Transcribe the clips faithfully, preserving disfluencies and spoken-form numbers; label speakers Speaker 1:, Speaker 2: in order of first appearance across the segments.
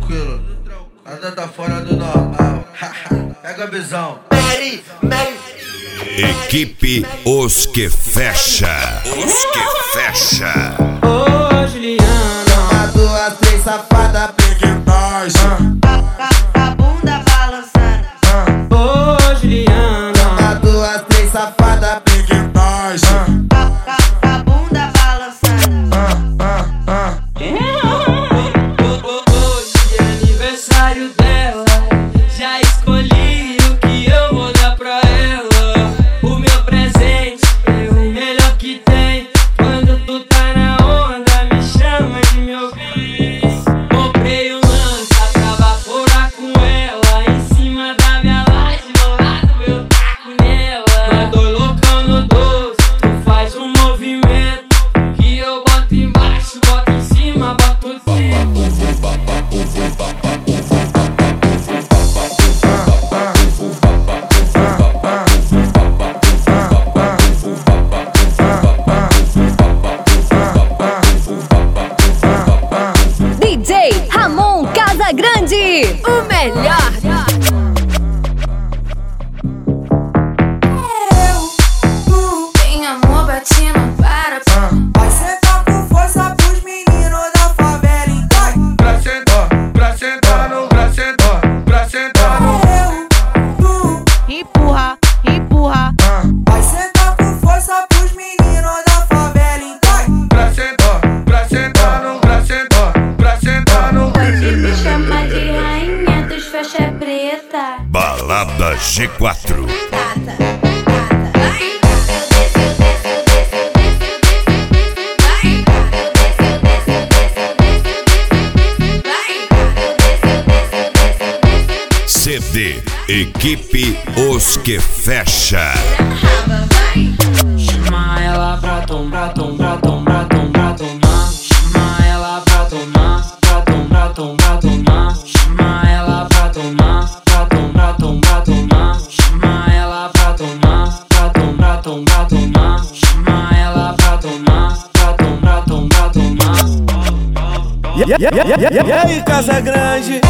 Speaker 1: tranquilo, nada tá fora do normal. Pega a visão. Mary, Mary.
Speaker 2: Equipe Os Que Fecha. Os Que Fecha.
Speaker 3: Ô Juliana,
Speaker 1: uma, duas, três, safada, pegue nós.
Speaker 4: A bunda balançando.
Speaker 3: ô Juliana,
Speaker 1: Uma, duas, três, safada, pegue nós.
Speaker 4: A bunda balançando.
Speaker 3: hoje é aniversário dela. Já escolhi o que eu vou dar pra ela. O meu presente é o melhor que tem. Quando tu tá na onda, me chama de meu bem. Comprei um lança pra vaporar com ela. Em cima da minha laje, no lado eu taco nela. Nós dois loucão no doce, tu faz um movimento que eu boto embaixo, boto em cima, boto dentro.
Speaker 5: D J Ramon Casagrande, o melhor.
Speaker 4: Tem amor batendo para.
Speaker 1: Vai sentar com força pros meninos da favela, então. Pra sentar, pra sentar no, pra sentar, pra sentar no.
Speaker 4: Empurra, empurra.
Speaker 1: Vai sentar com força pros meninos da favela, então. Pra sentar, pra sentar no, pra sentar, pra sentar no.
Speaker 4: Pode me chamar de rainha dos faixa preta.
Speaker 2: Balada G quatro.
Speaker 4: Gata, gata. Vai. Eu desço, eu desço, eu desço, eu desço, eu desço, eu desço. Vai. Eu desço, eu desço, eu desço, eu desço, eu desço. Vai. Eu desço, eu desço, eu desço, eu desço.
Speaker 2: C D Equipe Os Que Fecha.
Speaker 4: Raba, vai.
Speaker 3: Chama ela pra tomar, tomar, tomar, tomar, tomar. Chama ela pra tomar, pra tomar, tomar, tomar. Chama ela pra tomar, pra tomar, tomar, tomar. Chama ela pra tomar, pra tomar, tomar, tomar. Chama ela pra tomar, pra tomar, tomar, tomar.
Speaker 6: E aí, Casagrande?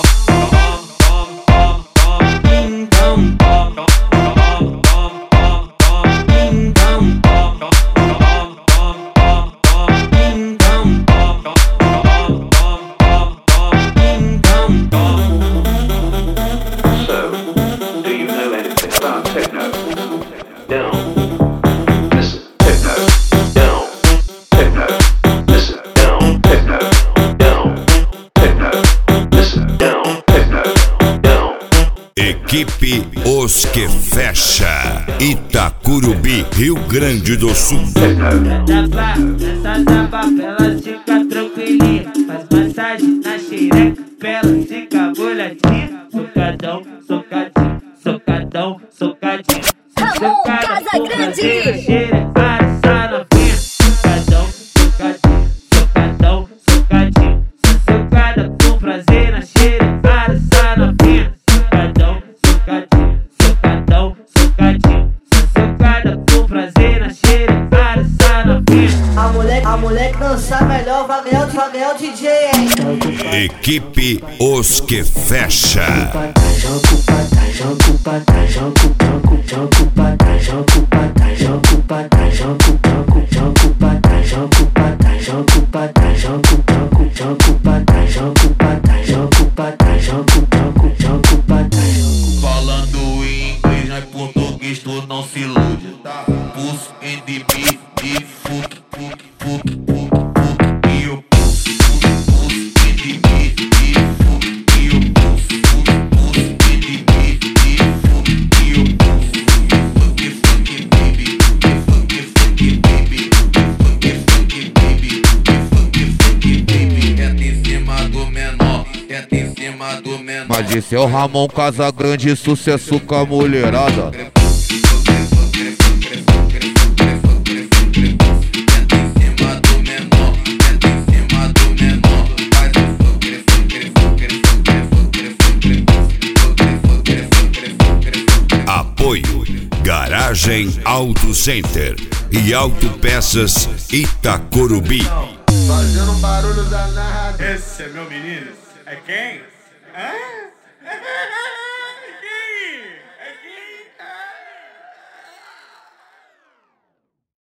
Speaker 2: Equipe Os Que Fecha. Itacurubi, Rio Grande do Sul.
Speaker 3: Essa pá, essa tapa, pra ela fica tranquilinha. Faz massagem na xereca, pra ela fica molhadinha. Socadão, socadinho, socadão, socadinho.
Speaker 5: Ramon Casagrande.
Speaker 3: Xerecada, essa novinha. Socadão, socadinho, socadão, socadinho. Socada com prazer na xerecada, essa novinha. Socadão, socadinho, socadão, socadinho. Socada com prazer na xerecada, essa novinha.
Speaker 7: A moleque, a moleque dançar melhor, vai ganhar, vai ganhar o D J, hein?
Speaker 2: Equipe Os Que Fecha.
Speaker 1: Falando em inglês, não é português, tu não se ilude. Pulse in the beat, de fuck, fuck, fuck, fuck, fuck. E eu pulse, pulse in the beat, de fuck. E eu pulse, pulse in the beat, de fuck. E eu pulse, fuck, fuck, baby, fuck, fuck, baby, fuck, fuck, baby, fuck, fuck, baby. Tenta em cima do menor, tenta em cima do menor.
Speaker 8: Mas esse é o Ramon Casagrande, sucesso com a mulherada.
Speaker 2: Apoio Garagem Auto Center e Autopeças Itacurubi.
Speaker 1: Fazendo barulho danado. Esse é meu menino.
Speaker 9: É quem? Hã?